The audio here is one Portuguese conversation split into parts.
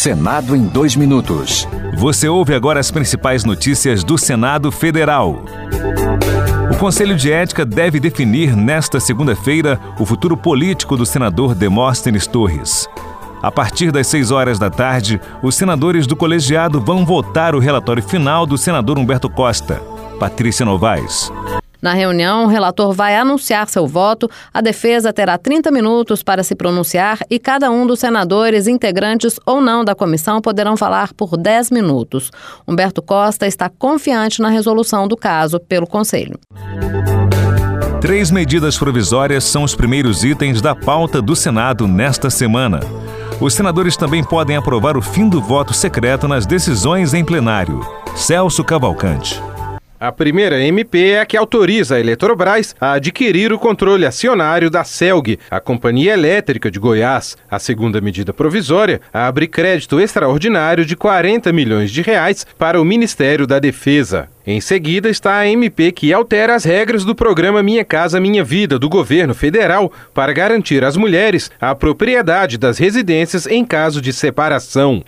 Senado em 2 minutos. Você ouve agora as principais notícias do Senado Federal. O Conselho de Ética deve definir nesta segunda-feira o futuro político do senador Demóstenes Torres. A partir das 6 horas da tarde, os senadores do colegiado vão votar o relatório final do senador Humberto Costa. Patrícia Novaes. Na reunião, o relator vai anunciar seu voto, a defesa terá 30 minutos para se pronunciar e cada um dos senadores, integrantes ou não da comissão, poderão falar por 10 minutos. Humberto Costa está confiante na resolução do caso pelo Conselho. 3 medidas provisórias são os primeiros itens da pauta do Senado nesta semana. Os senadores também podem aprovar o fim do voto secreto nas decisões em plenário. Celso Cavalcante. A primeira MP é a que autoriza a Eletrobras a adquirir o controle acionário da CELG, a Companhia Elétrica de Goiás. A segunda medida provisória abre crédito extraordinário de R$40 milhões para o Ministério da Defesa. Em seguida está a MP que altera as regras do programa Minha Casa Minha Vida do governo federal para garantir às mulheres a propriedade das residências em caso de separação.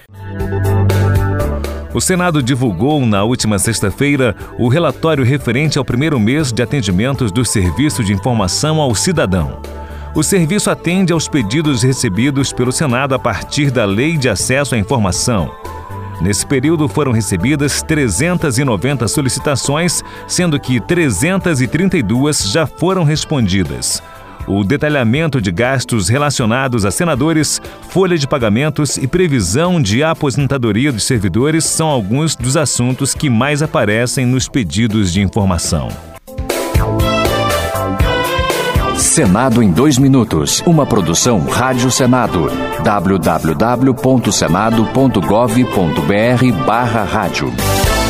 O Senado divulgou na última sexta-feira o relatório referente ao primeiro mês de atendimentos do Serviço de Informação ao Cidadão. O serviço atende aos pedidos recebidos pelo Senado a partir da Lei de Acesso à Informação. Nesse período foram recebidas 390 solicitações, sendo que 332 já foram respondidas. O detalhamento de gastos relacionados a senadores, folha de pagamentos e previsão de aposentadoria dos servidores são alguns dos assuntos que mais aparecem nos pedidos de informação. Senado em 2 minutos. Uma produção Rádio Senado. www.senado.gov.br/rádio.